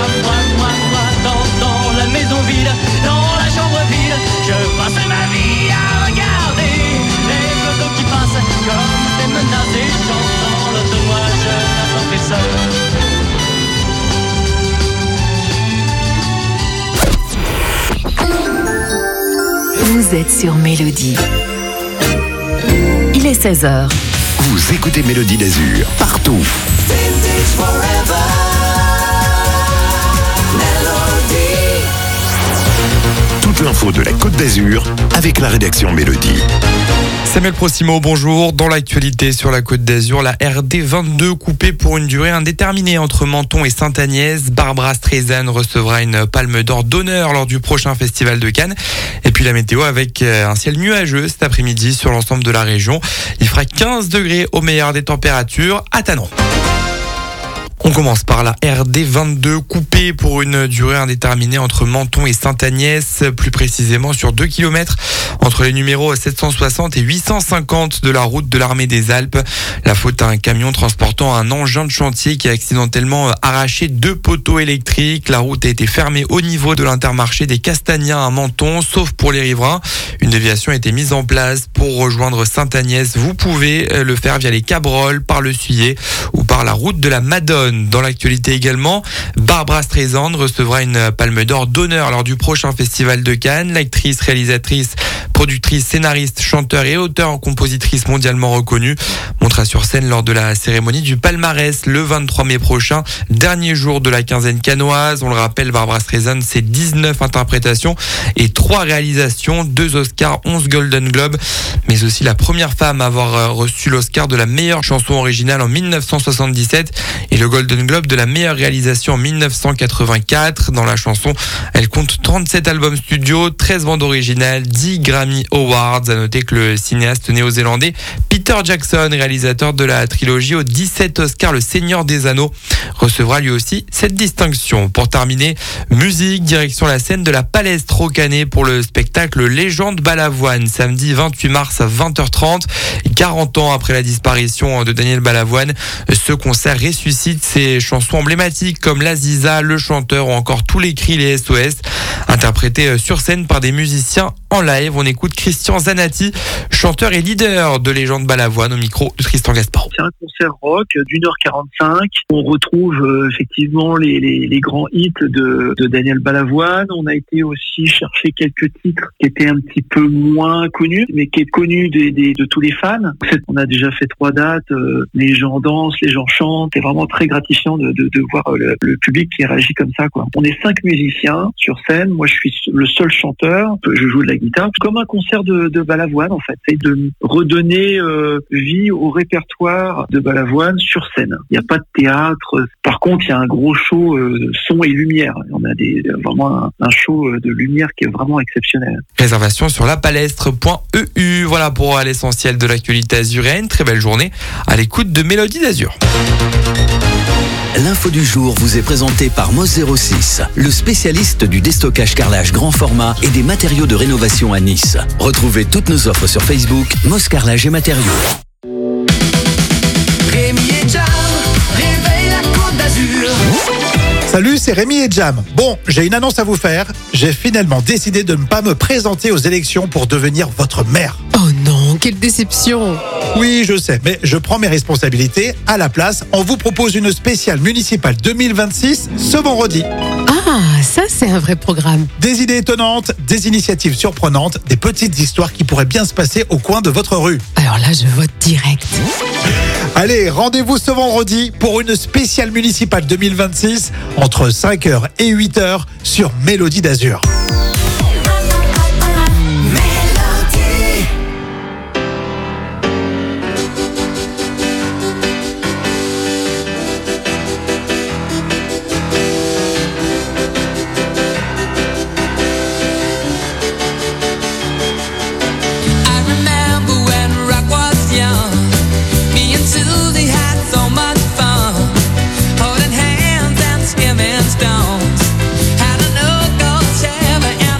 moi, dans la maison vide, dans la chambre vide, je passe ma vie à regarder les photos qui passent comme des menaces et j'entends l'autre de moi, je n'attends plus seul. Vous êtes sur Mélodie. Il est 16h. Vous écoutez Mélodie d'Azur, partout. Toute l'info de la Côte d'Azur avec la rédaction Mélodie. Samuel Procimo, bonjour. Dans l'actualité sur la Côte d'Azur, la RD 22 coupée pour une durée indéterminée entre Menton et Sainte-Agnès. Barbara Streisand recevra une palme d'or d'honneur lors du prochain festival de Cannes. Et puis la météo avec un ciel nuageux cet après-midi sur l'ensemble de la région. Il fera 15 degrés au meilleur des températures à Tanon. On commence par la RD 22 coupée pour une durée indéterminée entre Menton et Sainte-Agnès, plus précisément sur 2 km entre les numéros 760 et 850 de la route de l'Armée des Alpes. La faute à un camion transportant un engin de chantier qui a accidentellement arraché 2 poteaux électriques. La route a été fermée au niveau de l'Intermarché des Castagniens à Menton, sauf pour les riverains. Une déviation a été mise en place pour rejoindre Sainte-Agnès. Vous pouvez le faire via les Cabrolles, par le Suyer ou par la route de la Madone. Dans l'actualité également, Barbara Streisand recevra une palme d'or d'honneur lors du prochain festival de Cannes. L'actrice, réalisatrice, productrice, scénariste, chanteur et auteur-compositrice mondialement reconnue montera sur scène lors de la cérémonie du palmarès le 23 mai prochain, dernier jour de la quinzaine cannoise. On le rappelle, Barbara Streisand, c'est 19 interprétations et 3 réalisations, 2 Oscars, 11 Golden Globes, mais aussi la première femme à avoir reçu l'Oscar de la meilleure chanson originale en 1977 et le Golden Globe de la meilleure réalisation en 1984. Dans la chanson, elle compte 37 albums studio, 13 bandes originales, 10 Grammy Awards. À noter que le cinéaste néo-zélandais Peter Jackson, réalisateur de la trilogie aux 17 Oscars Le Seigneur des Anneaux, recevra lui aussi cette distinction. Pour terminer, musique, direction la scène de la Palestre Rocanais pour le spectacle Légende Balavoine, samedi 28 mars à 20h30. 40 ans après la disparition de Daniel Balavoine, ce concert ressuscite ses chansons emblématiques comme l'Aziza, le chanteur ou encore tous les cris, les SOS, interprétés sur scène par des musiciens en live. On écoute Christian Zanatti, chanteur et leader de Légende Balavoine, au micro de Tristan Gaspard. C'est un concert rock d'1h45. On retrouve effectivement les grands hits de Daniel Balavoine. On a été aussi chercher quelques titres qui étaient un petit peu moins connus, mais qui est connu de tous les fans. On a déjà fait 3 dates. Les gens dansent, les gens chantent. C'est vraiment très gratifiant de voir le public qui réagit comme ça, quoi. On est 5 musiciens sur scène. Moi, je suis le seul chanteur. Je joue de la guitare. Comme un concert de Balavoine, en fait. C'est de redonner vie au répertoire de Balavoine sur scène. Il n'y a pas de théâtre. Par contre, il y a un gros show son et lumière. On a vraiment un show de lumière qui est vraiment exceptionnel. Réservation sur lapalestre.eu. Voilà pour l'essentiel de l'actualité azuréenne. Très belle journée à l'écoute de Mélodie d'Azur. L'info du jour vous est présentée par Moss 06, le spécialiste du déstockage carrelage grand format et des matériaux de rénovation à Nice. Retrouvez toutes nos offres sur Facebook, Moss Carrelage et Matériaux. Rémi et Jam, réveille la Côte d'Azur. Salut, c'est Rémi et Jam. Bon, j'ai une annonce à vous faire. J'ai finalement décidé de ne pas me présenter aux élections pour devenir votre maire. Oh non, quelle déception! Oui, je sais, mais je prends mes responsabilités. À la place, on vous propose une spéciale municipale 2026 ce vendredi. Ah, ça c'est un vrai programme. Des idées étonnantes, des initiatives surprenantes, des petites histoires qui pourraient bien se passer au coin de votre rue. Alors là, je vote direct. Allez, rendez-vous ce vendredi pour une spéciale municipale 2026 entre 5h et 8h sur Mélodie d'Azur. Stones had a no-go Chevy and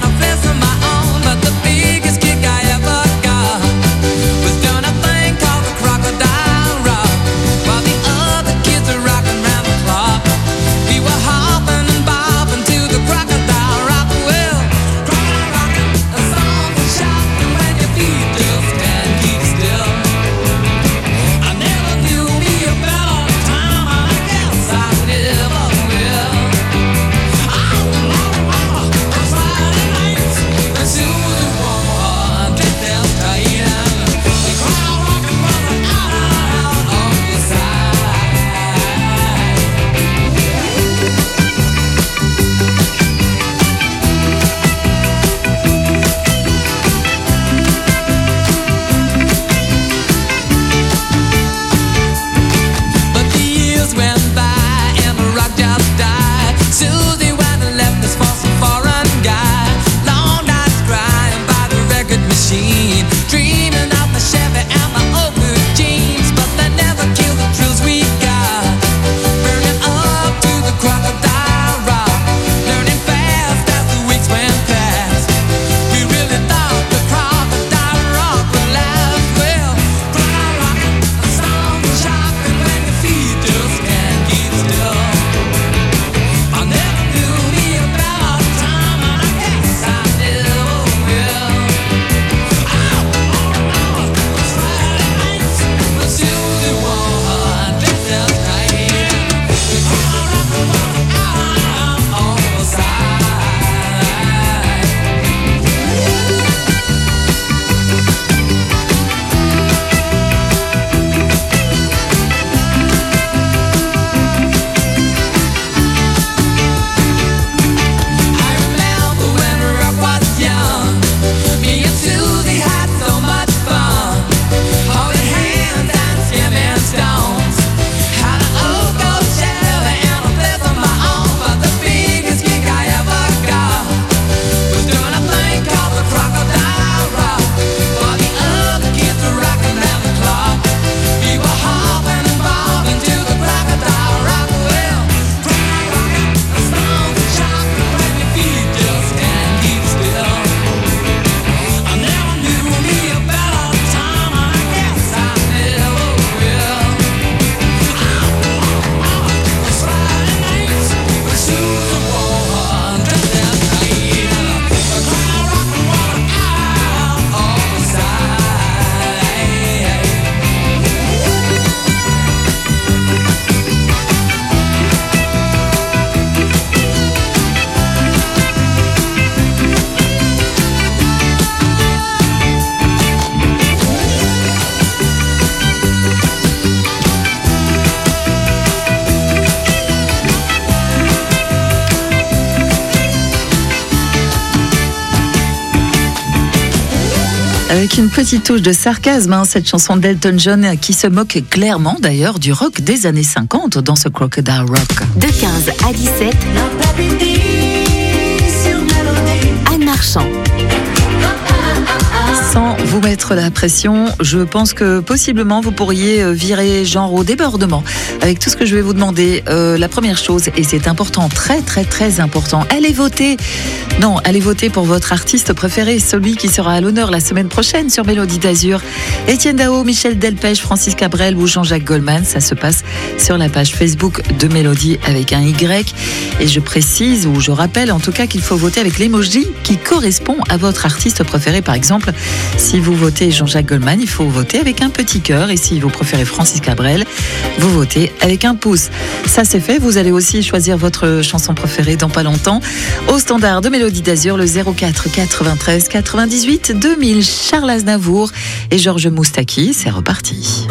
Avec une petite touche de sarcasme, cette chanson d'Elton John qui se moque clairement d'ailleurs du rock des années 50 dans ce Crocodile Rock. De 15 à 17, Anne Marchand. Sans vous mettre la pression, je pense que possiblement vous pourriez virer genre au débordement avec tout ce que je vais vous demander. La première chose, et c'est important, très très très important, allez voter. Non, allez voter pour votre artiste préféré, celui qui sera à l'honneur la semaine prochaine sur Mélodie d'Azur. Étienne Dao, Michel Delpech, Francis Cabrel ou Jean-Jacques Goldman. Ça se passe sur la page Facebook de Mélodie avec un Y. Et je précise, ou je rappelle en tout cas, qu'il faut voter avec l'emoji qui correspond à votre artiste préféré. Par exemple, si vous votez Jean-Jacques Goldman, il faut voter avec un petit cœur. Et si vous préférez Francis Cabrel, vous votez avec un pouce. Ça c'est fait. Vous allez aussi choisir votre chanson préférée dans pas longtemps. Au standard de Mélodie d'Azur, le 04 93 98 2000. Charles Aznavour et Georges Moustaki. C'est reparti.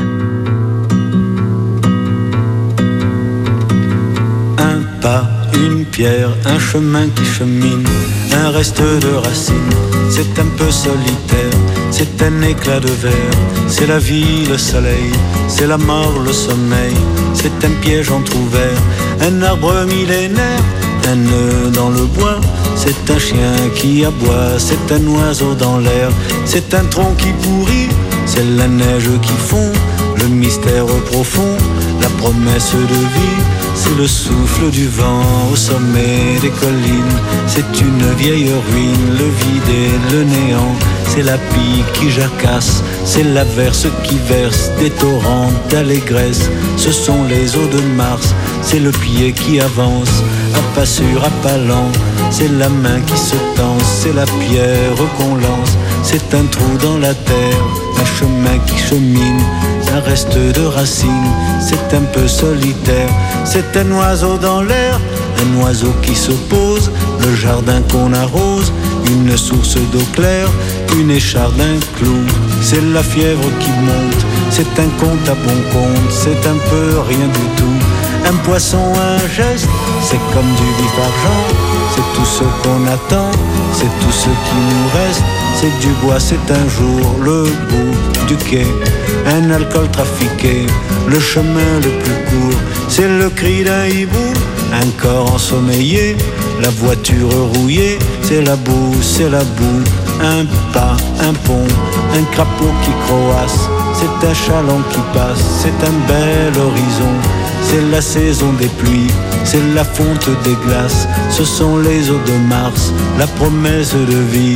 Un pas, une pierre, un chemin qui chemine, un reste de racines. C'est un peu solitaire, c'est un éclat de verre. C'est la vie, le soleil, c'est la mort, le sommeil. C'est un piège entrouvert, un arbre millénaire, un nœud dans le bois. C'est un chien qui aboie, c'est un oiseau dans l'air. C'est un tronc qui pourrit, c'est la neige qui fond. Le mystère profond, la promesse de vie. C'est le souffle du vent au sommet des collines. C'est une vieille ruine, le vide et le néant. C'est la pie qui jacasse, c'est l'averse qui verse des torrents d'allégresse. Ce sont les eaux de Mars, c'est le pied qui avance, à pas sûr, à pas lent. C'est la main qui se tend, c'est la pierre qu'on lance. C'est un trou dans la terre, un chemin qui chemine, un reste de racines. C'est un peu solitaire, c'est un oiseau dans l'air, un oiseau qui se pose, le jardin qu'on arrose, une source d'eau claire, une écharde, un clou. C'est la fièvre qui monte, c'est un compte à bon compte, c'est un peu rien du tout. Un poisson, un geste, c'est comme du vif argent. C'est tout ce qu'on attend, c'est tout ce qui nous reste. C'est du bois, c'est un jour le bout du quai. Un alcool trafiqué, le chemin le plus court. C'est le cri d'un hibou, un corps ensommeillé. La voiture rouillée, c'est la boue, c'est la boue. Un pas, un pont, un crapaud qui croasse. C'est un chaland qui passe, c'est un bel horizon. C'est la saison des pluies, c'est la fonte des glaces. Ce sont les eaux de Mars, la promesse de vie.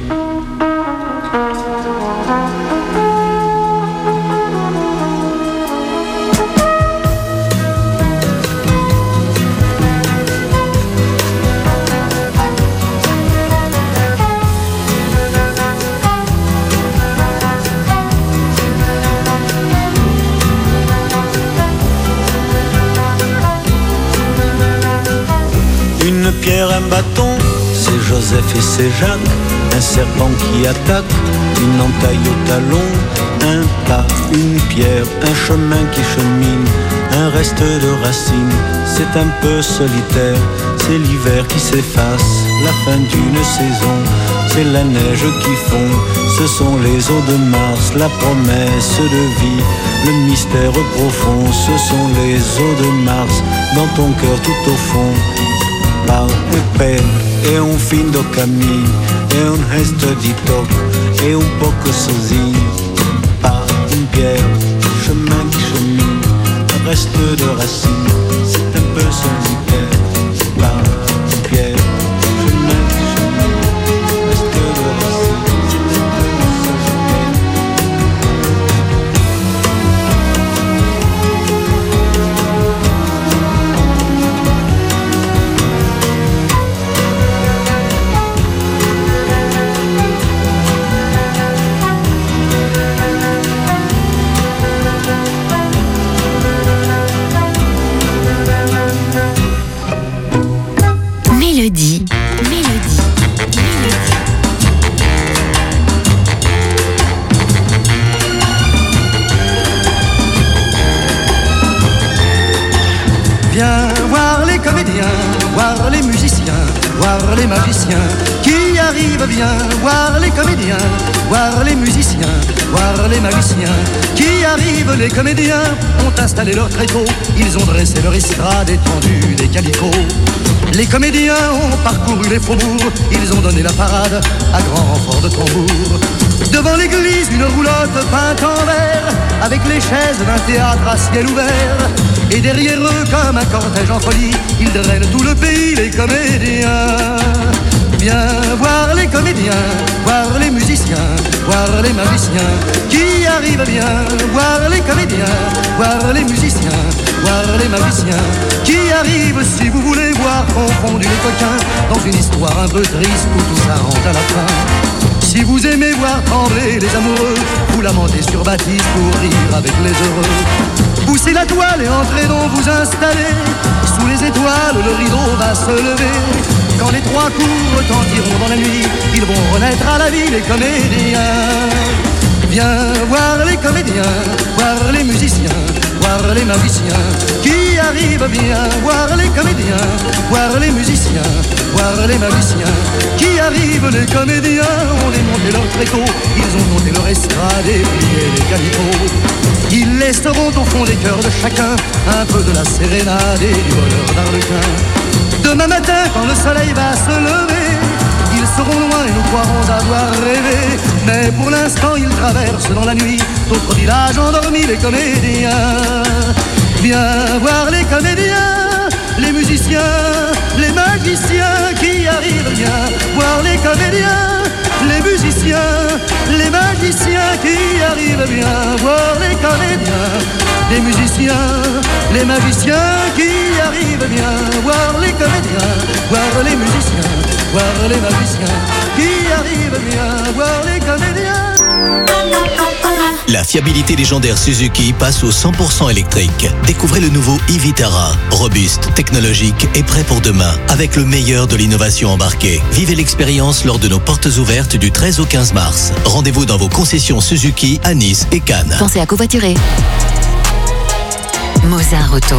Une pierre, un bâton, c'est Joseph et c'est Jacques. Un serpent qui attaque, une entaille au talon. Un pas, une pierre, un chemin qui chemine, un reste de racines. C'est un peu solitaire, c'est l'hiver qui s'efface, la fin d'une saison. C'est la neige qui fond, ce sont les eaux de Mars, la promesse de vie. Le mystère profond, ce sont les eaux de Mars, dans ton cœur tout au fond. Pau e pé é fim do caminho, é resto de toque, é pouco sozinho. Pas une pierre, chemin qui chemine, un reste de racines, c'est un peu solitaire. Pas une pierre, chemin qui chemine, un reste de racines, c'est un peu solitaire. Mélodie. Viens voir les comédiens, voir les musiciens, voir voir les magiciens qui arrivent bien, voir les comédiens, voir les musiciens, voir les magiciens qui arrivent. Les comédiens ont installé leur tréteau, ils ont dressé leur estrade étendue des calicots. Les comédiens ont parcouru les faubourgs, ils ont donné la parade à grand renfort de tambour. Devant l'église, une roulotte peinte en vert, avec les chaises d'un théâtre à ciel ouvert. Et derrière eux, comme un cortège en folie, ils drainent tout le pays, les comédiens. Viens voir les comédiens, voir les musiciens, voir les magiciens qui arrivent bien, voir les comédiens, voir les musiciens, voir les magiciens qui arrivent. Si vous voulez voir confondus les coquins dans une histoire un peu triste où tout s'arrange à la fin. Si vous aimez voir trembler les amoureux, vous lamentez sur Baptiste pour rire avec les heureux. Poussez la toile et entrez donc vous installer. Sous les étoiles, le rideau va se lever. Quand les trois coups retentiront dans la nuit, ils vont renaître à la vie, les comédiens. Viens voir les comédiens, voir les musiciens, voir les magiciens qui arrivent bien, voir les comédiens, voir les musiciens, voir les magiciens qui arrivent. Les comédiens ont démonté leur tréteau, ils ont monté leur estrade et plié les calicots. Ils laisseront au fond des cœurs de chacun un peu de la sérénade et du bonheur d'Arlequin. Demain matin, quand le soleil va se lever, ils seront loin et nous croirons avoir rêvé. Mais pour l'instant, ils traversent dans la nuit d'autres villages endormis, les comédiens. Viens voir les comédiens, les musiciens, les magiciens qui arrivent bien. Voir les comédiens, les musiciens, les magiciens qui arrivent bien. Voir les comédiens, les musiciens, les magiciens qui arrivent bien. Voir les comédiens, voir les musiciens, voir les magiciens qui arrivent bien. Voir les comédiens. La fiabilité légendaire Suzuki passe au 100% électrique. Découvrez le nouveau e-Vitara, robuste, technologique et prêt pour demain, avec le meilleur de l'innovation embarquée. Vivez l'expérience lors de nos portes ouvertes du 13 au 15 mars. Rendez-vous dans vos concessions Suzuki à Nice et Cannes. Pensez à covoiturer. Mozart Auto.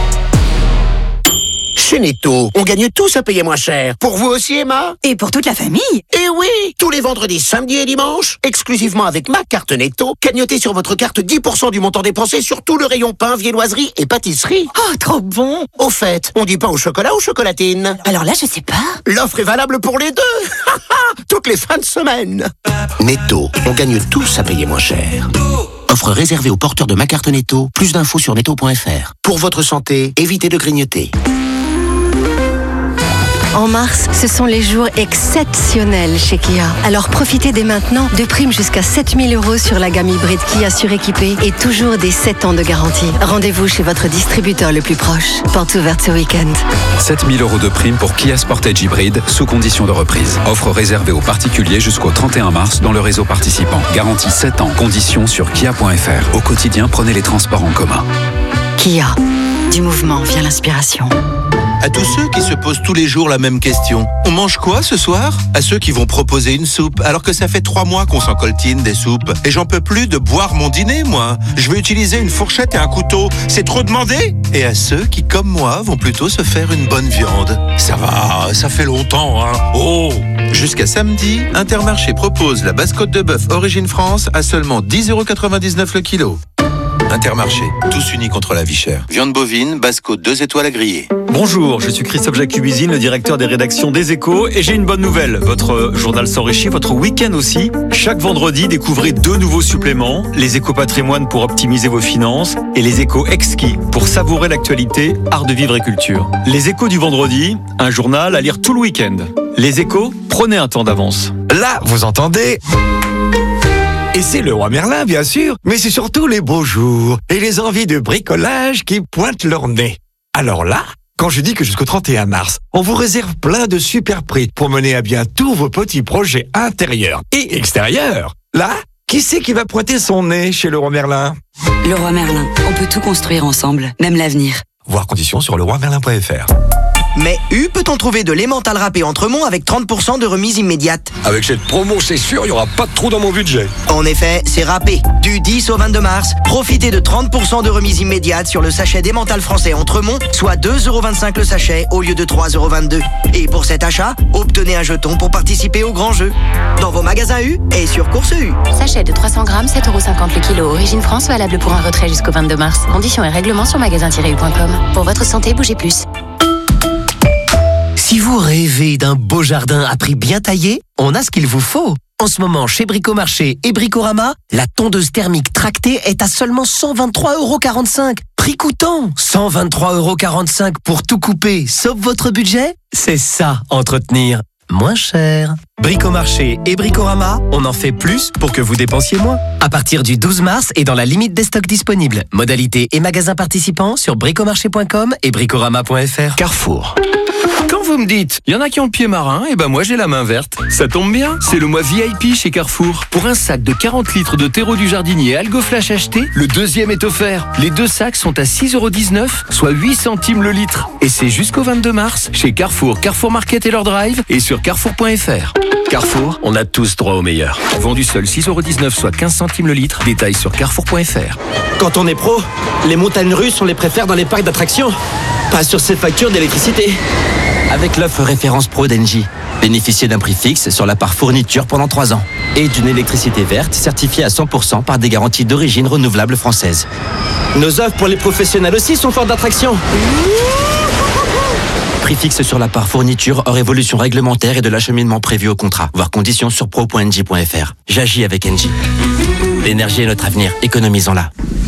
Chez Netto, on gagne tous à payer moins cher. Pour vous aussi, Emma? Et pour toute la famille? Eh oui! Tous les vendredis, samedis et dimanches, exclusivement avec ma carte Netto, cagnotez sur votre carte 10% du montant dépensé sur tout le rayon pain, viennoiserie et pâtisserie. Oh, trop bon! Au fait, on dit pain au chocolat ou chocolatine? Alors là, je sais pas. L'offre est valable pour les deux! Toutes les fins de semaine! Netto, on gagne tous à payer moins cher. Offre réservée aux porteurs de ma carte Netto. Plus d'infos sur netto.fr. Pour votre santé, évitez de grignoter. En mars, ce sont les jours exceptionnels chez Kia. Alors profitez dès maintenant de primes jusqu'à 7 000 € sur la gamme hybride Kia suréquipée et toujours des 7 ans de garantie. Rendez-vous chez votre distributeur le plus proche. Porte ouverte ce week-end. 7 000 € de primes pour Kia Sportage hybride sous condition de reprise. Offre réservée aux particuliers jusqu'au 31 mars dans le réseau participant. Garantie 7 ans. Conditions sur kia.fr. Au quotidien, prenez les transports en commun. Kia. Du mouvement vient l'inspiration. À tous ceux qui se posent tous les jours la même question. On mange quoi ce soir? À ceux qui vont proposer une soupe, alors que ça fait 3 mois qu'on s'en coltine des soupes. Et j'en peux plus de boire mon dîner, moi. Je veux utiliser une fourchette et un couteau. C'est trop demandé? Et à ceux qui, comme moi, vont plutôt se faire une bonne viande. Ça va, ça fait longtemps, hein. Oh! Jusqu'à samedi, Intermarché propose la basse-côte de bœuf Origine France à seulement 10,99 € le kilo. Intermarché, tous unis contre la vie chère. Viande bovine, basse-côte 2 étoiles à griller. Bonjour, je suis Christophe Jacubizine, le directeur des rédactions des Échos, et j'ai une bonne nouvelle. Votre journal s'enrichit, votre week-end aussi. Chaque vendredi, découvrez 2 nouveaux suppléments, les Échos Patrimoine pour optimiser vos finances et les Échos Exquis pour savourer l'actualité, art de vivre et culture. Les Échos du vendredi, un journal à lire tout le week-end. Les Échos, prenez un temps d'avance. Là, vous entendez ? Et c'est le roi Merlin, bien sûr, mais c'est surtout les beaux jours et les envies de bricolage qui pointent leur nez. Alors là, quand je dis que jusqu'au 31 mars, on vous réserve plein de super prix pour mener à bien tous vos petits projets intérieurs et extérieurs, là, qui c'est qui va pointer son nez chez le roi Merlin? Le roi Merlin, on peut tout construire ensemble, même l'avenir. Voir conditions sur leroymerlin.fr. Mais peut-on trouver de l'emmental râpé Entremont avec 30% de remise immédiate? Avec cette promo, c'est sûr, il n'y aura pas de trou dans mon budget. En effet, c'est râpé. Du 10 au 22 mars, profitez de 30% de remise immédiate sur le sachet d'emmental français Entremont, soit 2,25€ le sachet au lieu de 3,22€. Et pour cet achat, obtenez un jeton pour participer au grand jeu. Dans vos magasins U et sur Course U. Sachet de 300 grammes, 7,50€ le kilo. Origine France, valable pour un retrait jusqu'au 22 mars. Conditions et règlements sur magasin-u.com. Pour votre santé, bougez plus. Si vous rêvez d'un beau jardin à prix bien taillé, on a ce qu'il vous faut. En ce moment, chez Bricomarché et Bricorama, la tondeuse thermique tractée est à seulement 123,45€. Prix coûtant 123,45€ pour tout couper, sauf votre budget. C'est ça, entretenir moins cher. Bricomarché et Bricorama, on en fait plus pour que vous dépensiez moins. À partir du 12 mars et dans la limite des stocks disponibles. Modalités et magasins participants sur bricomarché.com et bricorama.fr. Carrefour. Quand vous me dites, il y en a qui ont le pied marin, et ben moi j'ai la main verte. Ça tombe bien, c'est le mois VIP chez Carrefour. Pour un sac de 40 litres de terreau du jardinier Algo Flash acheté, le deuxième est offert. Les 2 sacs sont à 6,19€, soit 8 centimes le litre. Et c'est jusqu'au 22 mars chez Carrefour, Carrefour Market et leur drive et sur carrefour.fr. Carrefour, on a tous droit au meilleur. Vendu seul 6,19€, soit 15 centimes le litre. Détail sur carrefour.fr. Quand on est pro, les montagnes russes, on les préfère dans les parcs d'attractions. Pas sur ces factures d'électricité. Avec l'offre référence Pro d'Engie, bénéficiez d'un prix fixe sur la part fourniture pendant 3 ans et d'une électricité verte certifiée à 100% par des garanties d'origine renouvelable française. Nos offres pour les professionnels aussi sont fortes d'attraction. Prix fixe sur la part fourniture hors évolution réglementaire et de l'acheminement prévu au contrat. Voir conditions sur pro.engie.fr. J'agis avec Engie. L'énergie est notre avenir, économisons-la.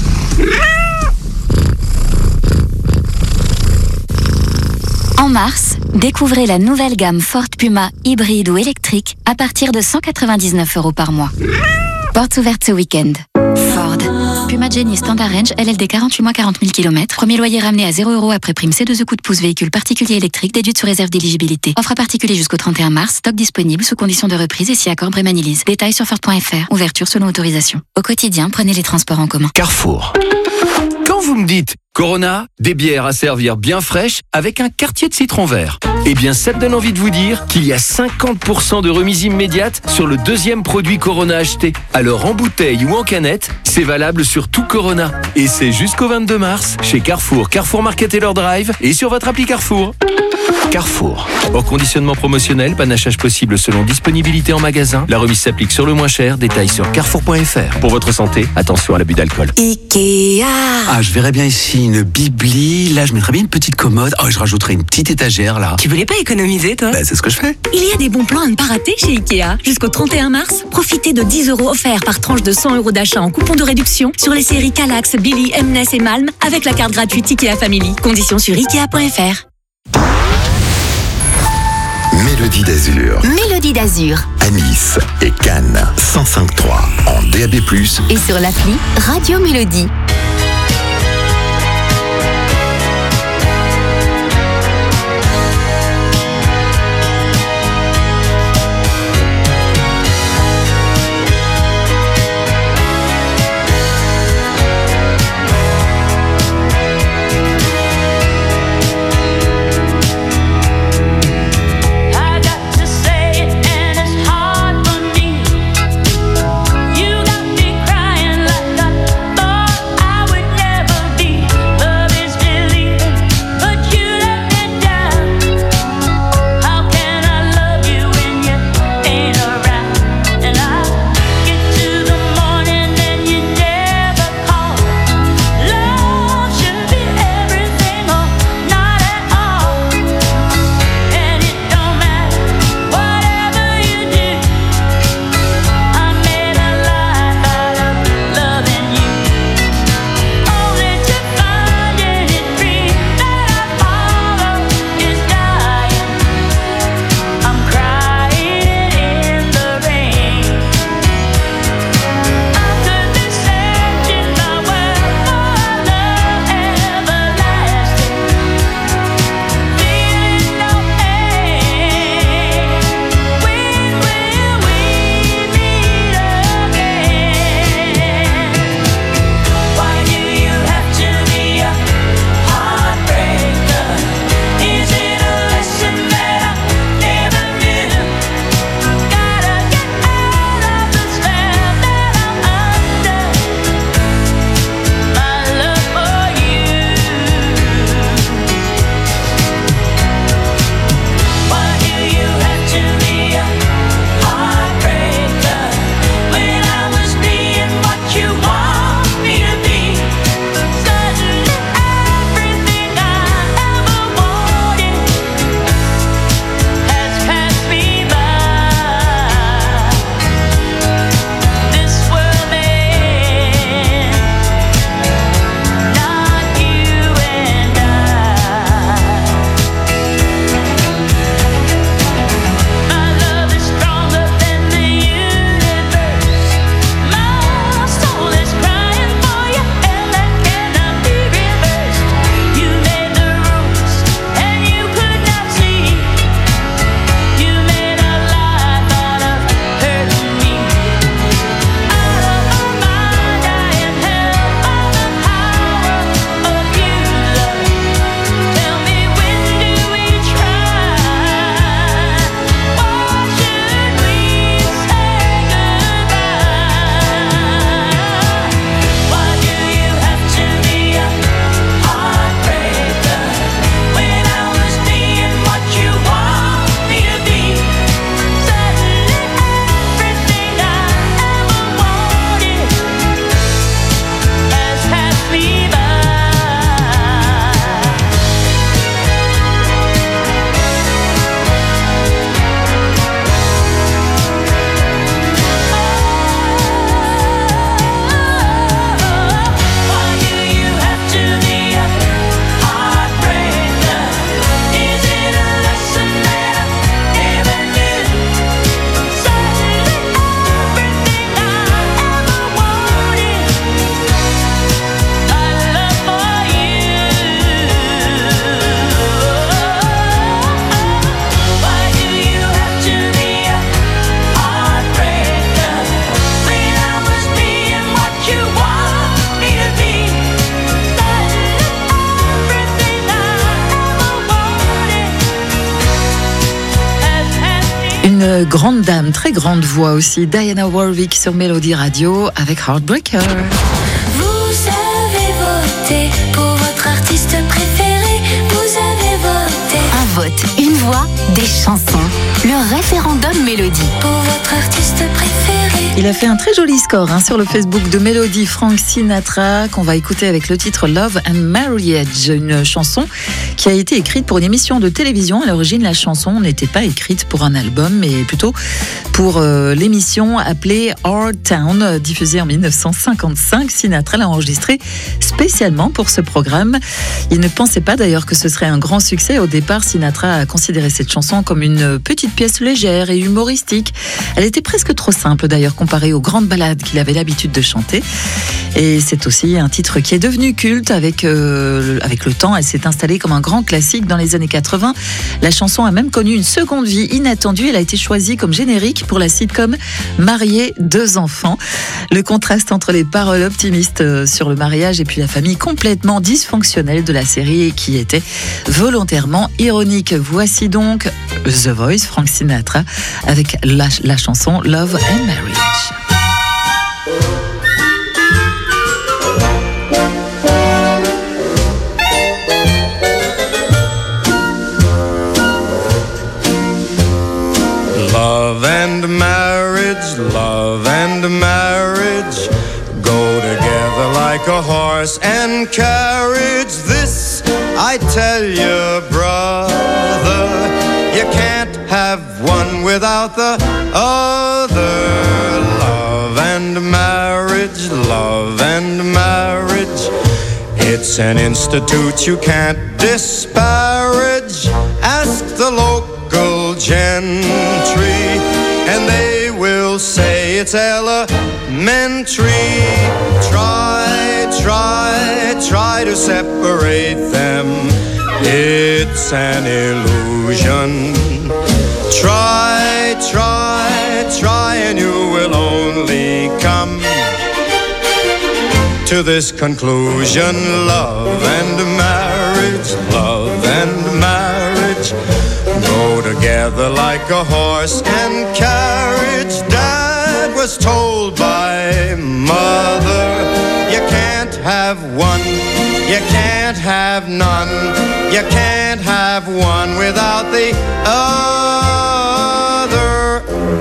En mars, découvrez la nouvelle gamme Ford Puma hybride ou électrique à partir de 199€ par mois. Portes ouvertes ce week-end. Ford. Puma Jenny Standard Range, LLD 48 mois 40 000 km. Premier loyer ramené à 0€ après prime C2E coup de pouce véhicule particulier électrique déduite sous réserve d'éligibilité. Offre à particulier jusqu'au 31 mars. Stock disponible sous condition de reprise et si accord Brémanilise. Détails sur Ford.fr. Ouverture selon autorisation. Au quotidien, prenez les transports en commun. Carrefour. Quand vous me dites Corona, des bières à servir bien fraîches avec un quartier de citron vert. Eh bien, ça me donne envie de vous dire qu'il y a 50% de remise immédiate sur le deuxième produit Corona acheté. Alors en bouteille ou en canette, c'est valable sur tout Corona. Et c'est jusqu'au 22 mars chez Carrefour, Carrefour Market et leur drive et sur votre appli Carrefour. Carrefour. Hors conditionnement promotionnel, panachage possible selon disponibilité en magasin. La remise s'applique sur le moins cher. Détails sur carrefour.fr. Pour votre santé, attention à l'abus d'alcool. Ikea. Ah, je verrais bien ici une bibli. Là, je mettrais bien une petite commode. Oh, je rajouterais une petite étagère, là. Tu voulais pas économiser, toi? Bah, c'est ce que je fais. Il y a des bons plans à ne pas rater chez Ikea. Jusqu'au 31 mars, profitez de 10€ offerts par tranche de 100€ d'achat en coupon de réduction sur les séries Calax, Billy, Mness et Malm avec la carte gratuite Ikea Family. Conditions sur Ikea.fr. Mélodie d'Azur. Mélodie d'Azur. À Nice et Cannes, 105.3 en DAB+. Et sur l'appli Radio Mélodie. I une grande dame, très grande voix aussi, Diana Warwick sur Mélodie Radio avec Heartbreaker. Vous avez voté pour votre artiste préféré. Vous avez voté. Un vote, une voix, des chansons. Le référendum Mélodie. Pour votre artiste préféré. Il a fait un très joli score sur le Facebook de Mélodie, Frank Sinatra, qu'on va écouter avec le titre Love and Marriage, une chanson qui a été écrite pour une émission de télévision. À l'origine, la chanson n'était pas écrite pour un album, mais plutôt pour l'émission appelée Our Town, diffusée en 1955. Sinatra l'a enregistrée spécialement pour ce programme. Il ne pensait pas d'ailleurs que ce serait un grand succès. Au départ, Sinatra a considéré cette chanson comme une petite pièce légère et humoristique. Elle était presque trop simple d'ailleurs, comparée aux grandes ballades qu'il avait l'habitude de chanter. Et c'est aussi un titre qui est devenu culte avec le temps. Elle s'est installée comme un grand classique dans les années 80. La chanson a même connu une seconde vie inattendue. Elle a été choisie comme générique pour la sitcom Mariés, 2 enfants. Le contraste entre les paroles optimistes sur le mariage et puis la famille complètement dysfonctionnelle de la série qui était volontairement ironique. Voici donc The Voice, Frank Sinatra, avec la chanson Love and Marriage. Love and marriage go together like a horse and carriage. This I tell you, brother, you can't have one without the other. Love and marriage, love and marriage, it's an institute you can't disparage. Ask the local gentry and they will say it's elementary. Try to separate them. It's an illusion. Try, and you will only come to this conclusion. Love and marriage go together like a horse and carriage. Dad was told by mother, you can't have one, you can't have none, you can't have one without the other.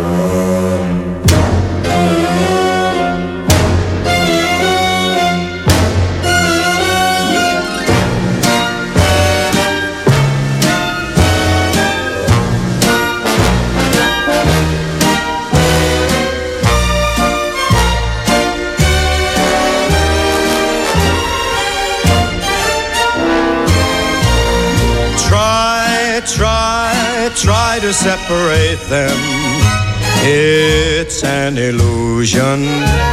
Try to separate them. It's an illusion.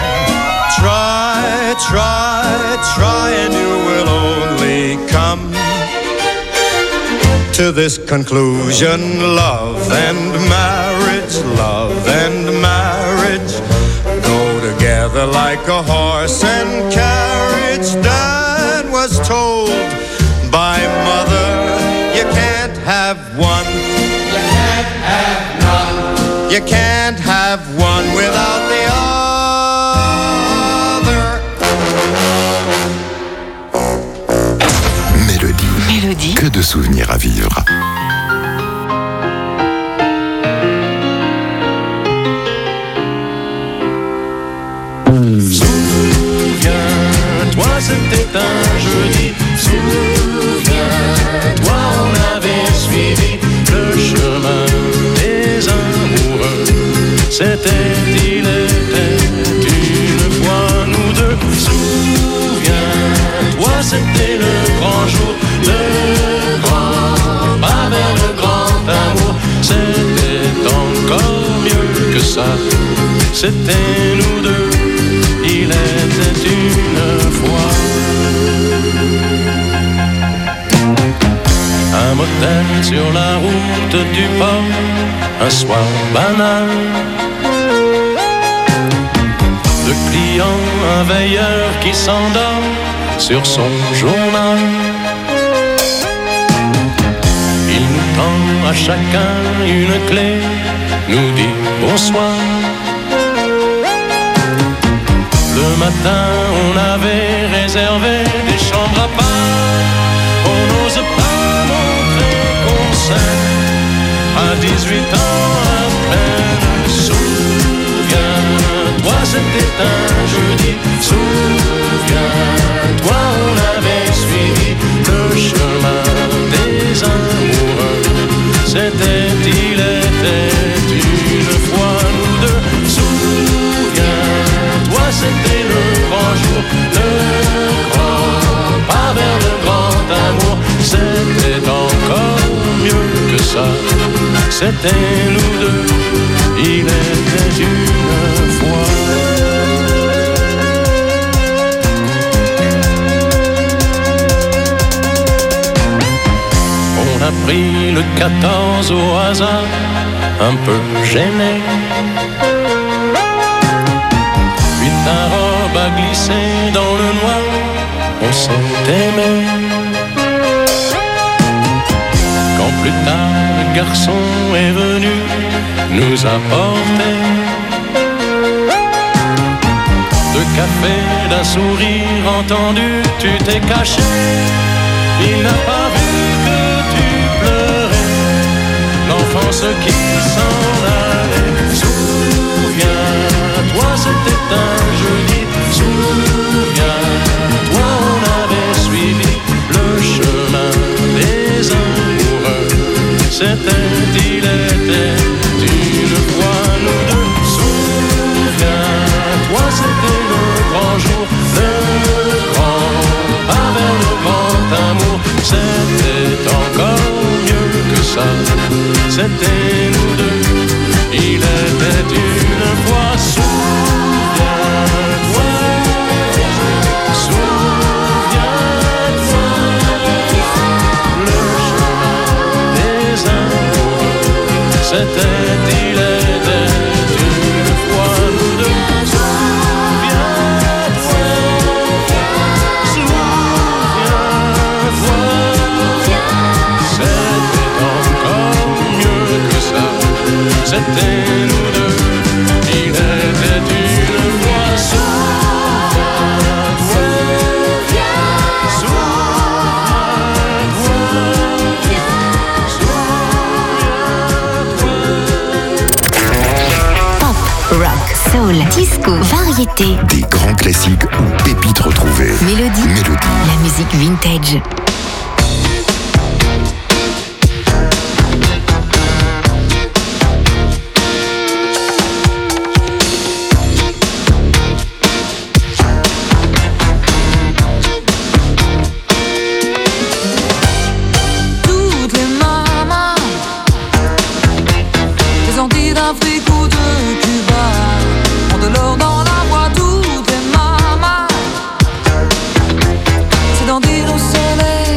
Try, and you will only come to this conclusion. Love and marriage go together like a horse and carriage. Dad was told by mother, you can't have one, you can't have none, you can't have one without the other. Mélodie. Que de souvenirs à vivre. Souviens-toi, c'était un jeudi. Souviens-toi, on avait suivi le chemin des amoureux. Il était une fois nous deux. Souviens-toi, c'était le grand jour, le grand pas vers le grand amour. C'était encore mieux que ça. C'était nous deux. Il était une fois. Un motel sur la route du port, un soir banal. Deux clients, un veilleur qui s'endort sur son journal. Il nous tend à chacun une clé, nous dit bonsoir. Le matin, on avait réservé des chambres à part. On n'ose pas montrer qu'on s'aime. À 18 ans à peine. Souviens-toi, c'était un jeudi. Souviens-toi, on avait suivi le chemin des amoureux. Il était une fois nous deux. Souviens-toi, c'était le grand jour, le grand pas vers le grand amour. C'était encore mieux que ça. C'était nous deux. Il était une fois. On a pris le 14 au hasard, un peu gêné. Puis ta robe a glissé dans le noir, on s'est aimé. Quand plus tard le garçon est venu nous apporter de café, d'un sourire entendu, tu t'es caché. Il n'a pas vu que tu pleurais, l'enfance qui s'en allait. Souviens-toi, c'était un jeudi. Souviens-toi, on avait suivi le chemin des amoureux. Il était une fois nous deux. Souviens-toi, c'était le grand jour, le grand pas vers le grand amour. C'était encore mieux que ça. C'était nous deux. Il était une fois. Souviens-toi, souviens-toi, le chemin des amoureux. C'était, il était une fois nous deux. Souviens-toi, souviens-toi, c'était encore mieux que ça. C'était nous deux. Il était une fois. Souviens-toi, Pop, rock, soul, disco, variété. Des grands classiques ou pépites retrouvées. Mélodie. La musique vintage. Toutes les mamans, des Antilles d'Afrique ou de Cuba, ont de l'or dans la voix. Toutes les mamans, c'est d'en dire au soleil.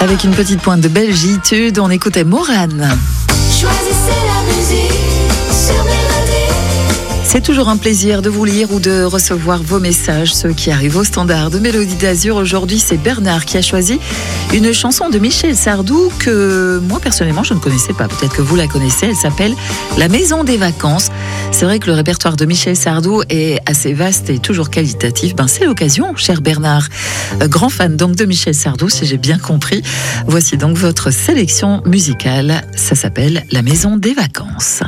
Avec une petite pointe de belgitude, on écoutait Morane. Choisissez la musique sur Mélodie. C'est toujours un plaisir de vous lire ou de recevoir vos messages, ceux qui arrivent au standard de Mélodie d'Azur. Aujourd'hui, c'est Bernard qui a choisi une chanson de Michel Sardou que moi, personnellement, je ne connaissais pas. Peut-être que vous la connaissez. Elle s'appelle La Maison des Vacances. C'est vrai que le répertoire de Michel Sardou est assez vaste et toujours qualitatif. C'est l'occasion, cher Bernard. Grand fan donc de Michel Sardou, si j'ai bien compris. Voici donc votre sélection musicale. Ça s'appelle La Maison des Vacances.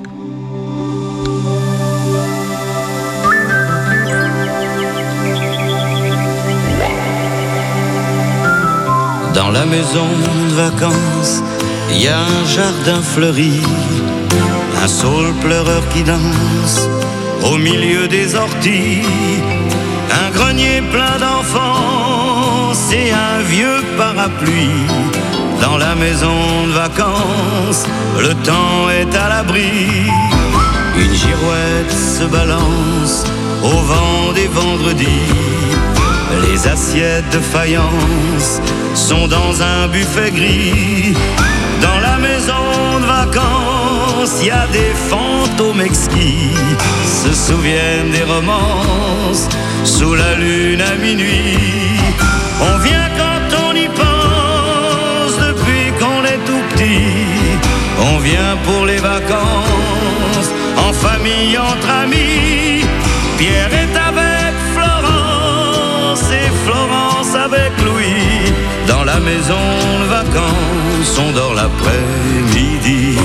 Dans la maison de vacances, il y a un jardin fleuri, un saule pleureur qui danse au milieu des orties, un grenier plein d'enfants et un vieux parapluie. Dans la maison de vacances, le temps est à l'abri. Une girouette se balance au vent des vendredis. Les assiettes de faïence sont dans un buffet gris. Dans la maison de vacances, il y a des fantômes exquis, se souviennent des romances sous la lune à minuit. On vient quand on y pense depuis qu'on est tout petit. On vient pour les vacances, en famille, entre amis. Pierre est avec Florence et Florence avec Louis. Dans la maison de vacances, on dort l'après-midi.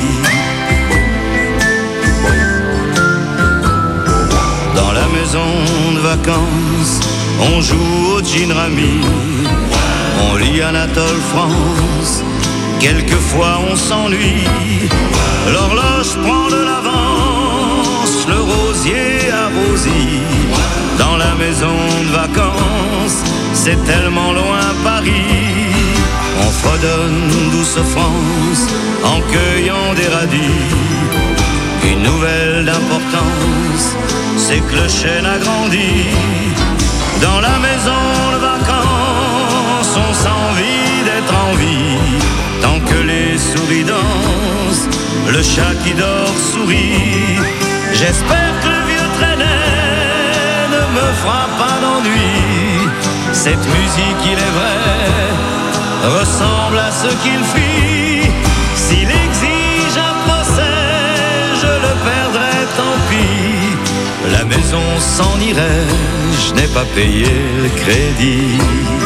Dans la maison de vacances, on joue au gin rami. On lit Anatole France. Quelquefois on s'ennuie. L'horloge prend de l'avance, le rosier arrosie. Dans la maison de vacances, c'est tellement loin Paris. On fredonne douce France en cueillant des radis. Une nouvelle d'importance, c'est que le chêne a grandi. Dans la maison de vacances, on s'envie d'être en vie. Tant que les souris dansent, le chat qui dort sourit. J'espère que le vieux traînet ne me fera pas d'ennui. Cette musique, il est vrai, ressemble à ce qu'il fit. S'il exige un procès, je le perdrai, tant pis. La maison s'en irait, je n'ai pas payé le crédit.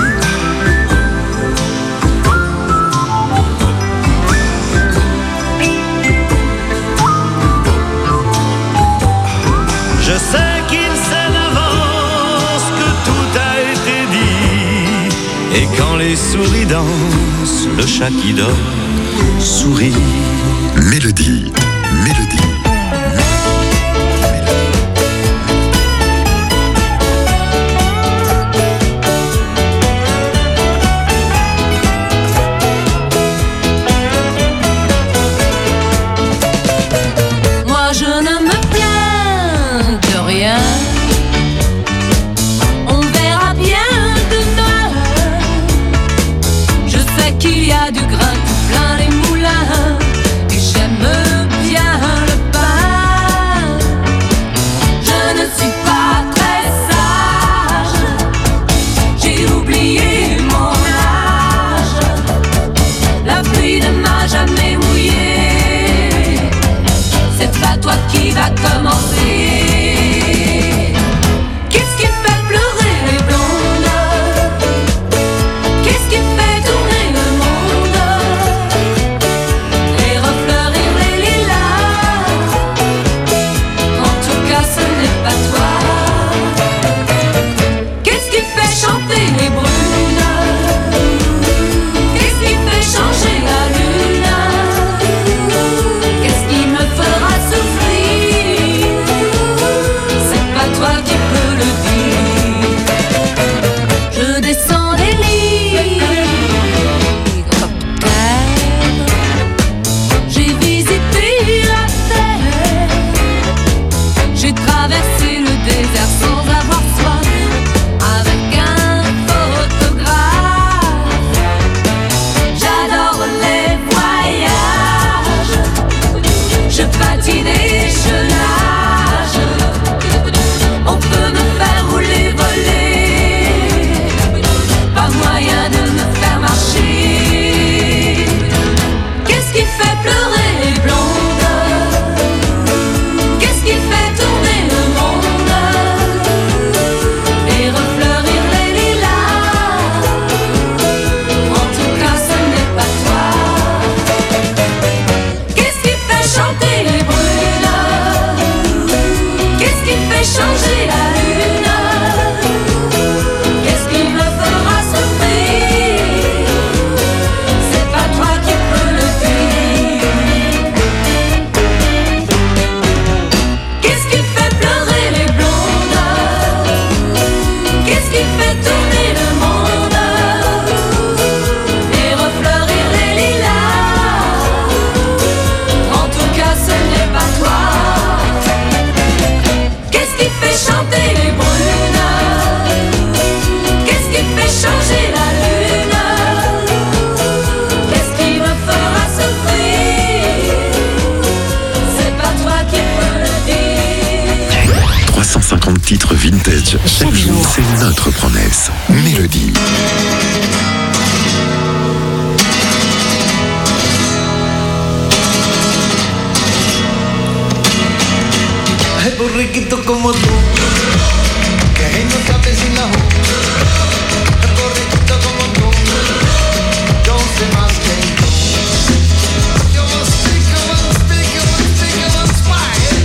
Je sais qu'il sait d'avance que tout a été dit. Et quand les souris dansent, le chat qui dort sourit. Mélodie, Mélodie. Moi je ne me plains de rien. On verra bien demain. Je sais qu'il y a du grain tout plein les moulins. chanter les brunes? Qu'est-ce qui fait changer la lune? Qu'est-ce qui me fera souffrir? C'est pas toi qui peux le dire. Qu'est-ce qui fait pleurer les blondes? Qu'est-ce qui fait tourner le monde et refleurir les lilas? En tout cas, ce n'est pas toi. Qu'est-ce qui fait chanter les brunes? Qu'est-ce qui fait changer la lune? Qu'est-ce qui me fera souffrir? C'est pas toi qui peux le dire. 350 titres vintage. Chaque jour, c'est notre promesse. Mélodie. Ay, borriquito como tú, que no sabe sin la ju. Ay, borriquito como tú, yo sé más que tú. Yo must speak, I must speak, I must speak, I must fight.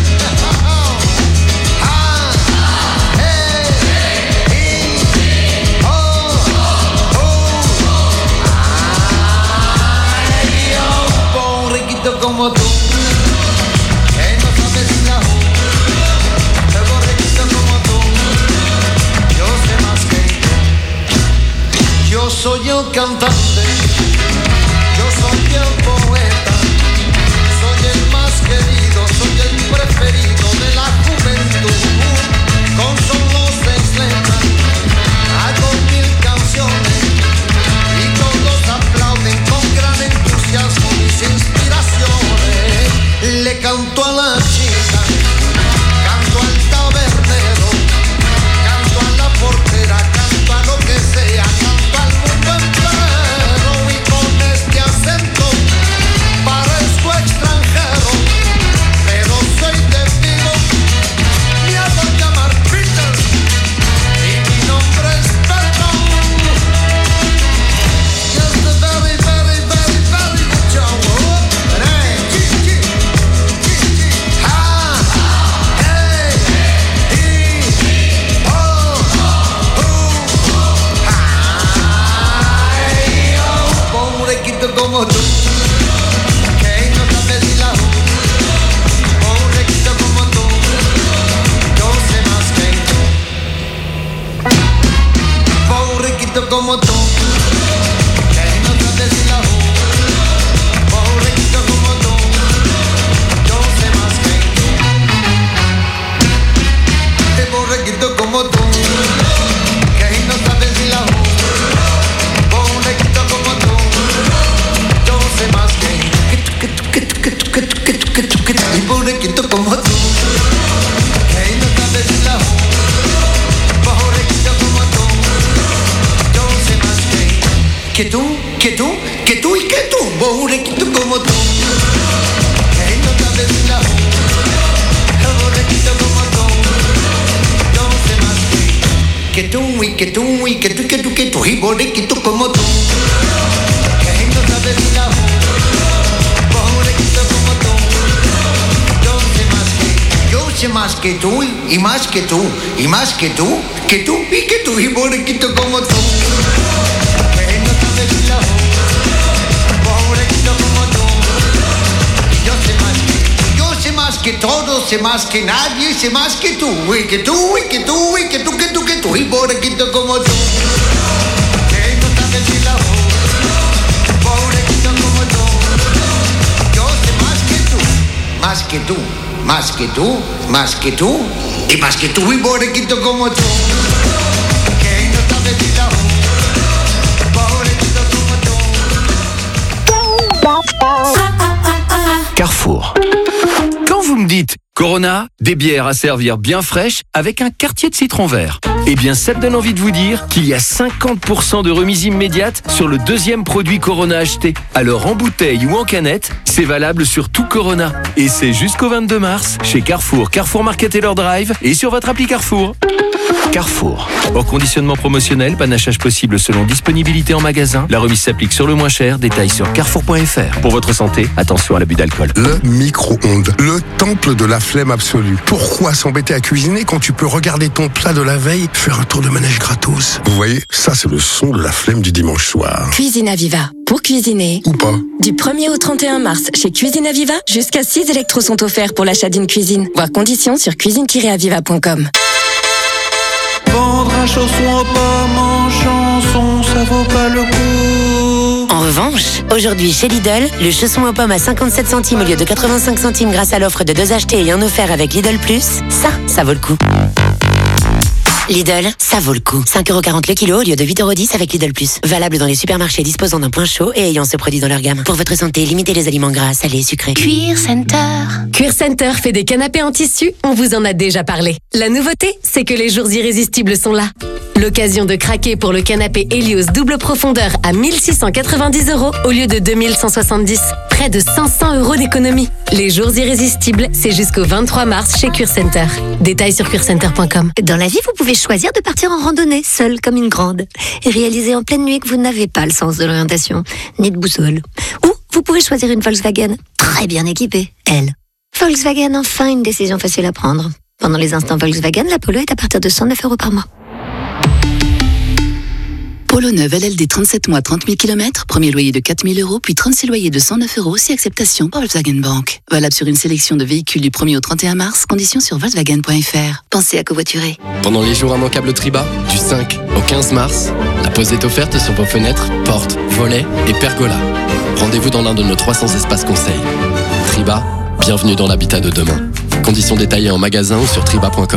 Borriquito como tú, que no sabe sin la ju. Ay, borriquito como tú, yo sé más que tú. Yo soy el cantante, yo soy el poeta, soy el más querido, soy el preferido de la juventud. Con solo 6 letras hago 1000 canciones y todos aplauden con gran entusiasmo mis inspiraciones. Le canto a la chica, canto al tabernero, canto a la portera, canto a lo que sea, canto al mundo entero. Y con este acento parezco extranjero, pero soy de Vigo, me hago llamar Peter y mi nombre es Pedro. Just a very, very, very, very good job. Hey, chi, ha, hey, ay, oh, pobrequito como tú, que no sabes ni la ju. Pobrequito como tú, yo sé más que tú. Pobrequito como tú, que no sabes ni la ju. Pobrequito como tú, yo sé más que tú. Borrequito como tú, que no sabes ni la ju. Borrequito como tú, yo sé más que tú. Y borrequito como tú, que no sabes ni la ju. Borrequito como tú, yo sé más que tú. Y que tú, borrequito como tú, que no sabes ni la ju. Borrequito como tú, yo sé más que tú. Y que tú, y que tú, y borrequito como tú, que no sabes ni la ju. Borrequito como tú, yo sé más que tú, y más que tú, y más que tú, y borrequito como tú, que no sabes ni la ju. Borrequito como tú, y yo sé más que todos, sé más que nadie, sé más que tú, y que tú, y que tú, y que tú, y borrequito como tú, que no sabes ni la ju. Borrequito como tú, yo sé más que tú, más que tú, más que tú, más que tú, y más que tú, y borrequito como tú, que no sabes ni la ju. Borrequito como tú. Carrefour. Quand vous me dites Corona, des bières à servir bien fraîches avec un quartier de citron vert. Eh bien, ça me donne envie de vous dire qu'il y a 50% de remise immédiate sur le deuxième produit Corona acheté. Alors en bouteille ou en canette, c'est valable sur tout Corona. Et c'est jusqu'au 22 mars chez Carrefour, Carrefour Market Taylor Drive et sur votre appli Carrefour. Carrefour. Hors conditionnement promotionnel, panachage possible selon disponibilité en magasin. La remise s'applique sur le moins cher. Détails sur carrefour.fr. Pour votre santé, attention à l'abus d'alcool. Le micro-ondes, le temple de la flemme absolue. Pourquoi s'embêter à cuisiner quand tu peux regarder ton plat de la veille, faire un tour de manège gratos? Vous voyez, ça c'est le son de la flemme du dimanche soir. Cuisine Aviva. Pour cuisiner. Ou pas. Du 1er au 31 mars, chez Cuisine Aviva, jusqu'à 6 électros sont offerts pour l'achat d'une cuisine. Voir conditions sur cuisine-aviva.com. Vendre un chausson aux pommes en chanson, ça vaut pas le coup. En revanche, aujourd'hui chez Lidl, le chausson aux pommes à 57 centimes au lieu de 85 centimes grâce à l'offre de 2 achetés et 1 offert avec Lidl Plus, ça vaut le coup. Lidl, ça vaut le coup. 5,40€ le kilo au lieu de 8,10€ avec Lidl Plus. Valable dans les supermarchés disposant d'un point chaud et ayant ce produit dans leur gamme. Pour votre santé, limitez les aliments gras, salés, sucrés. Cuir Center. Cuir Center fait des canapés en tissu, on vous en a déjà parlé. La nouveauté, c'est que les jours irrésistibles sont là. L'occasion de craquer pour le canapé Helios double profondeur à 1690€ au lieu de 2170. Près de 500€ d'économie. Les jours irrésistibles, c'est jusqu'au 23 mars chez Cuir Center. Détails sur cuircenter.com. Dans la vie, vous pouvez choisir de partir en randonnée, seule comme une grande, et réaliser en pleine nuit que vous n'avez pas le sens de l'orientation, ni de boussole. Ou vous pouvez choisir une Volkswagen, très bien équipée, elle. Volkswagen, enfin une décision facile à prendre. Pendant les instants Volkswagen, la Polo est à partir de 109€ par mois. Polo neuve LLD 37 mois, 30 000 km, premier loyer de 4 000 €, puis 36 loyers de 109€, si acceptation par Volkswagen Bank. Valable sur une sélection de véhicules du 1er au 31 mars, conditions sur volkswagen.fr. Pensez à covoiturer. Pendant les jours immanquables Triba, du 5 au 15 mars, la pause est offerte sur vos fenêtres, portes, volets et pergolas. Rendez-vous dans l'un de nos 300 espaces conseils. Triba, bienvenue dans l'habitat de demain. Conditions détaillées en magasin ou sur triba.com.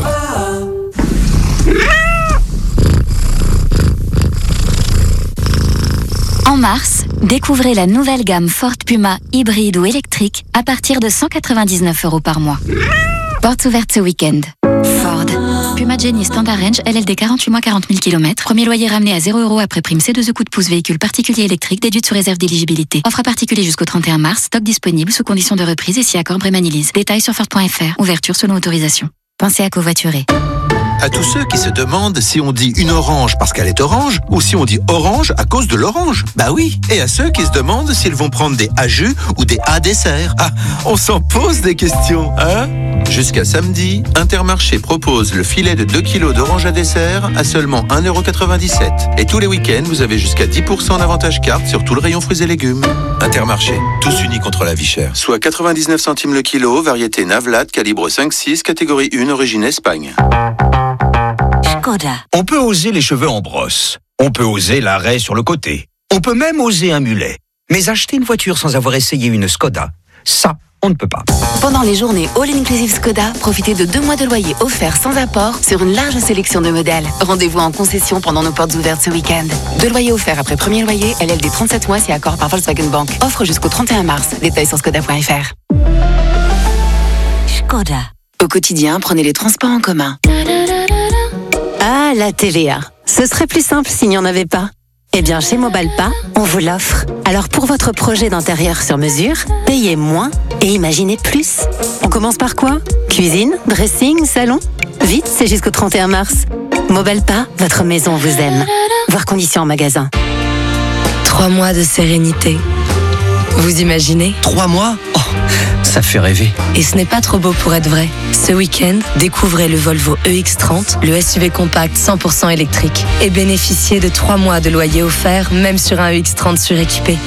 En mars, découvrez la nouvelle gamme Ford Puma hybride ou électrique à partir de 199€ par mois. Portes ouvertes ce week-end. Ford. Puma Jenny Standard Range LLD 48 mois 40 000 km. Premier loyer ramené à 0€ après prime C2E coup de pouce véhicule particulier électrique déduite sous réserve d'éligibilité. Offre à particulier jusqu'au 31 mars. Stock disponible sous conditions de reprise et si accord Brémanilise. Détails sur Ford.fr. Ouverture selon autorisation. Pensez à covoiturer. À tous ceux qui se demandent si on dit une orange parce qu'elle est orange ou si on dit orange à cause de l'orange. Bah oui. Et à ceux qui se demandent s'ils vont prendre des A jus ou des A dessert. Ah, on s'en pose des questions, hein? Jusqu'à samedi, Intermarché propose le filet de 2 kg d'orange à dessert à seulement 1,97€. Et tous les week-ends, vous avez jusqu'à 10% d'avantage carte sur tout le rayon fruits et légumes. Intermarché, tous unis contre la vie chère. Soit 99 centimes le kilo, variété Navlat, calibre 5,6, catégorie 1, origine Espagne. On peut oser les cheveux en brosse. On peut oser l'arrêt sur le côté. On peut même oser un mulet. Mais acheter une voiture sans avoir essayé une Skoda, ça, on ne peut pas. Pendant les journées All Inclusive Skoda, profitez de 2 mois de loyer offerts sans apport sur une large sélection de modèles. Rendez-vous en concession pendant nos portes ouvertes ce week-end. 2 loyers offerts après premier loyer, LLD 37 mois si accord par Volkswagen Bank. Offre jusqu'au 31 mars. Détails sur skoda.fr. Skoda. Au quotidien, prenez les transports en commun. Ah, la TVA. Ce serait plus simple s'il n'y en avait pas. Eh bien, chez Mobalpa, on vous l'offre. Alors pour votre projet d'intérieur sur mesure, payez moins et imaginez plus. On commence par quoi? Cuisine, dressing, salon? Vite, c'est jusqu'au 31 mars. Mobalpa, votre maison vous aime. Voir conditions en magasin. 3 mois de sérénité. Vous imaginez? 3 mois? Oh, ça fait rêver. Et ce n'est pas trop beau pour être vrai. Ce week-end, découvrez le Volvo EX30, le SUV compact 100% électrique. Et bénéficiez de 3 mois de loyer offert, même sur un EX30 suréquipé.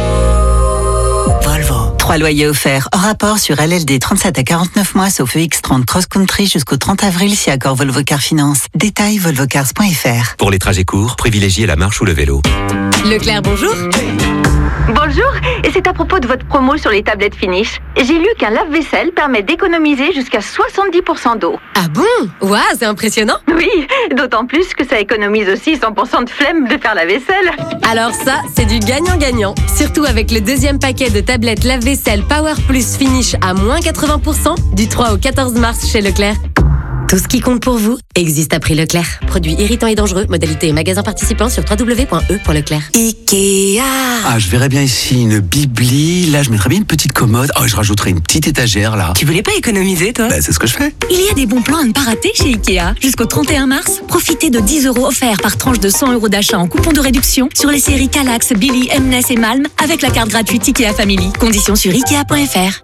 Volvo. 3 loyers offerts hors rapport sur LLD 37 à 49 mois sauf EX30 Cross Country jusqu'au 30 avril si accord Volvo Car Finance. Détail volvocars.fr. Pour les trajets courts, privilégiez la marche ou le vélo. Leclerc, bonjour. Bonjour, et c'est à propos de votre promo sur les tablettes Finish. J'ai lu qu'un lave-vaisselle permet d'économiser jusqu'à 70% d'eau. Ah bon? Waouh, c'est impressionnant. Oui, d'autant plus que ça économise aussi 100% de flemme de faire la vaisselle. Alors ça, c'est du gagnant-gagnant. Surtout avec le 2e paquet de tablettes lave-vaisselle lave-vaisselle Power Plus Finish à moins 80% du 3 au 14 mars chez Leclerc. Tout ce qui compte pour vous existe à prix Leclerc. Produits irritants et dangereux. Modalité et magasins participants sur www.e.leclerc. Ikea. Ah, je verrais bien ici une bibli. Là, je mettrais bien une petite commode. Oh, je rajouterais une petite étagère, là. Tu voulais pas économiser, toi? C'est ce que je fais. Il y a des bons plans à ne pas rater chez Ikea. Jusqu'au 31 mars, profitez de 10 € offerts par tranche de 100 € d'achat en coupon de réduction sur les séries Kallax, Billy, M&S et Malm avec la carte gratuite Ikea Family. Conditions sur Ikea.fr.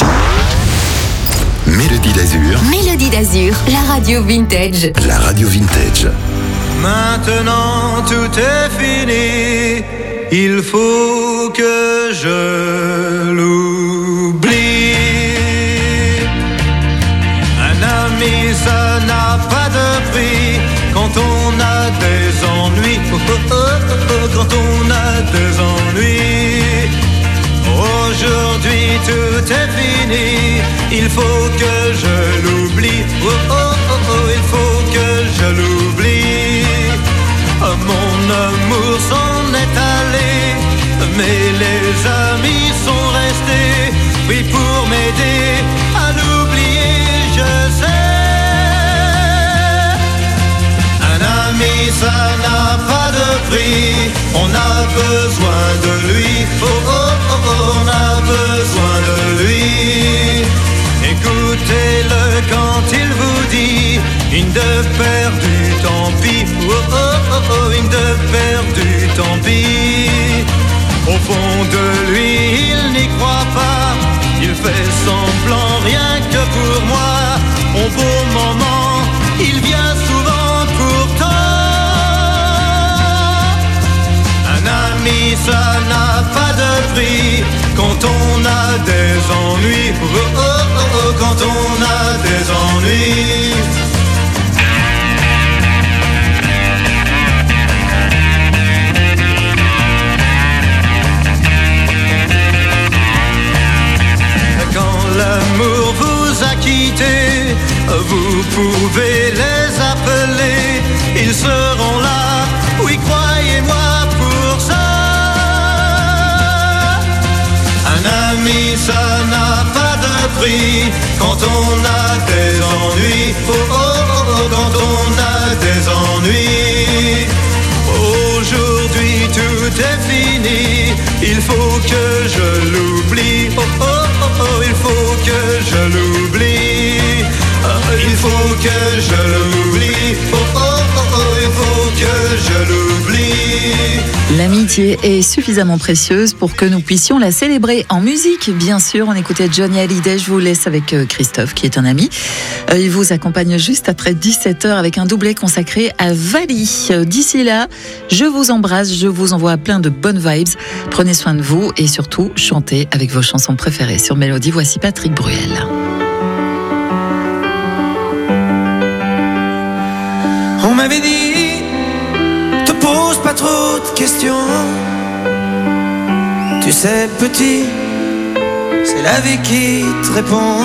Mélodie d'Azur. Mélodie d'Azur, la radio vintage. La radio vintage. Maintenant tout est fini, il faut que je l'oublie. Un ami ça n'a pas de prix quand on a des ennuis. Quand on a des ennuis. Aujourd'hui tout est fini, il faut que je l'oublie. Il faut que je l'oublie. Mon amour s'en est allé, mais les amis sont restés. Oui, pour m'aider à l'oublier, je sais. Un ami ça n'a pas de prix, on a besoin de lui. On a besoin de lui. Écoutez-le quand il vous dit une de perdue, tant pis. Une de perdue, tant pis. Au fond de lui, il n'y croit pas. Il fait semblant rien que pour moi. Au beau moment, il vient souvent pourtant. Un ami, ça n'a pas de prix quand on a des ennuis. Quand on a des ennuis. Quand l'amour vous a quitté, vous pouvez les appeler. Ils seront là, oui, croyez-moi pour ça. Un ami, ça n'a pas de prix quand on a des ennuis. Quand on a des ennuis. Aujourd'hui tout est fini, il faut que je l'oublie. Il faut que je l'oublie. Il faut que je l'oublie. Il faut que je l'oublie. L'amitié est suffisamment précieuse pour que nous puissions la célébrer en musique. Bien sûr, on écoutait Johnny Hallyday. Je vous laisse avec Christophe, qui est un ami. Il vous accompagne juste après 17h avec un doublé consacré à Vali. D'ici là, je vous embrasse, je vous envoie plein de bonnes vibes. Prenez soin de vous et surtout, chantez avec vos chansons préférées sur Mélodie. Voici Patrick Bruel. On m'avait dit, te pose pas trop de questions. Tu sais, petit, c'est la vie qui te répond.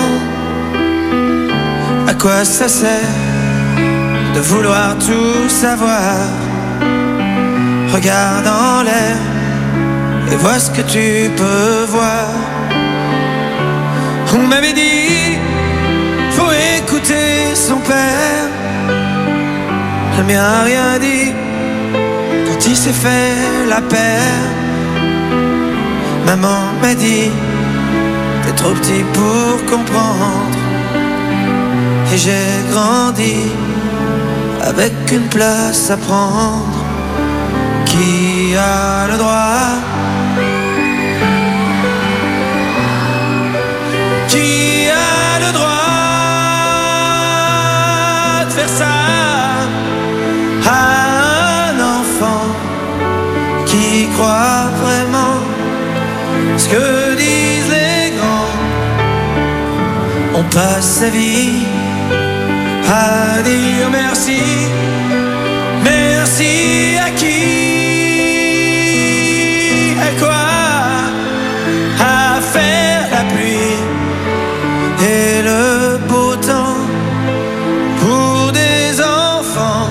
À quoi ça sert de vouloir tout savoir? Regarde en l'air et vois ce que tu peux voir. On m'avait dit, faut écouter son père. Le mien a rien dit quand il s'est fait la paire. Maman m'a dit, t'es trop petit pour comprendre. Et j'ai grandi avec une place à prendre. Qui a le droit? Qui a le droit de faire ça à un enfant qui croit vraiment ce que disent les grands? On passe sa vie à dire merci. Merci à qui? À quoi? À faire la pluie et le beau temps pour des enfants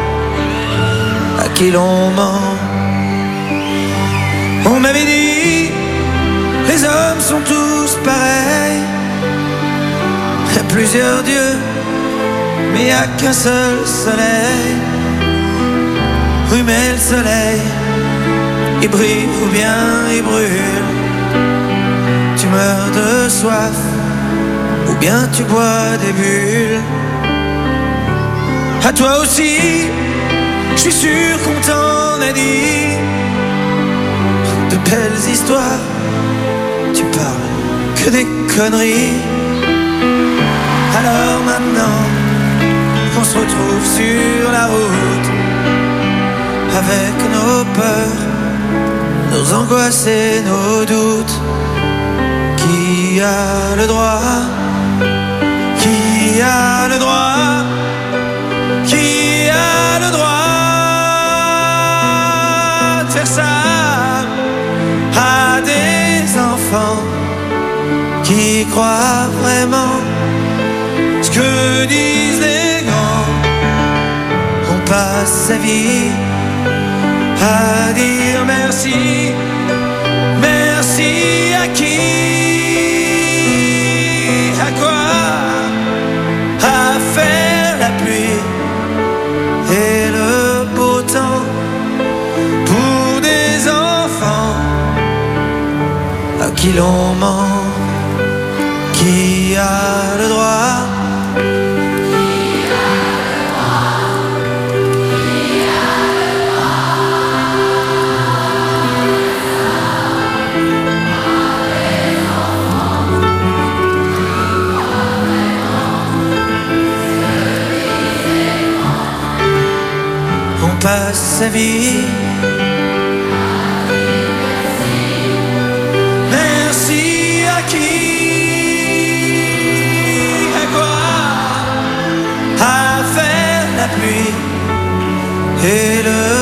à qui l'on ment. On m'avait dit, Les hommes sont tous pareils. Il y a plusieurs dieux, mais il n'y a qu'un seul soleil. Oui, mais le soleil, il brille ou bien il brûle. Tu meurs de soif ou bien tu bois des bulles. À toi aussi, je suis sûr qu'on t'en a dit de belles histoires. Tu parles que des conneries. Alors maintenant qu'on se retrouve sur la route, avec nos peurs, nos angoisses et nos doutes, qui a le droit? Qui a le droit? Qui a le droit de faire ça à des enfants qui croient vraiment ce que disent les grands? On passe sa vie à dire merci. Merci à qui? À quoi? À faire la pluie et le beau temps pour des enfants à qui l'on ment. Qui a le droit? On passe sa vie. Merci à qui? À quoi? À faire la pluie et le